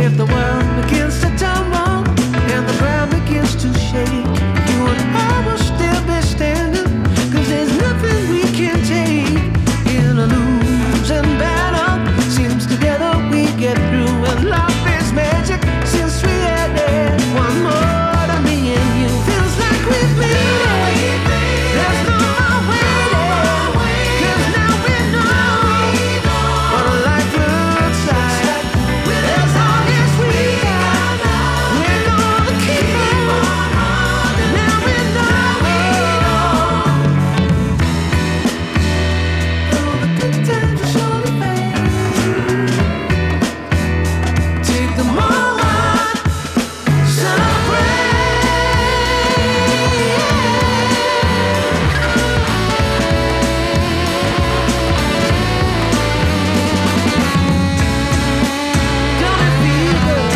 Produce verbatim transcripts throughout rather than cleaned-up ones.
If the world begins to tumble and the ground begins to shake, you and I will still be standing, 'cause there's nothing we can take. In a losing battle, seems together we get through, and life is magic since we added one more to me and you. Feels like we've made it. There's no more waiting, 'cause now we know what a life looks like. As long as we got, we're gonna keep on. Now we know. Though the good times will surely fade, take the moment, celebrate. Don't it feel good?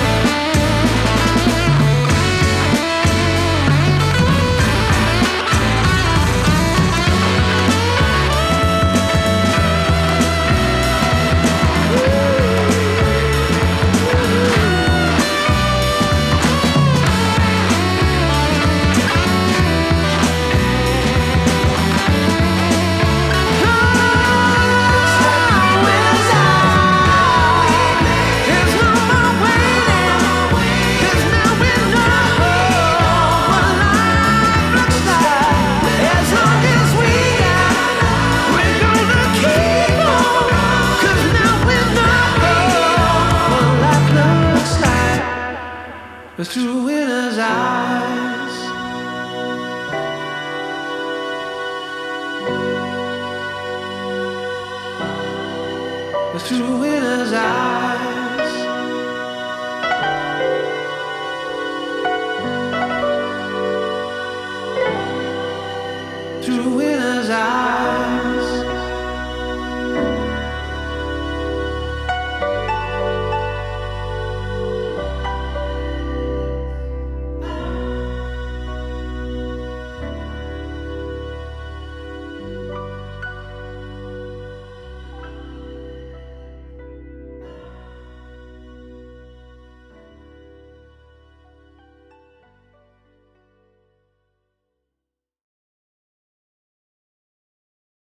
There's no more waiting, 'cause now we know what life looks like. As long as we got, we're gonna keep on, 'cause now we know what life looks like. It's true in his eyes.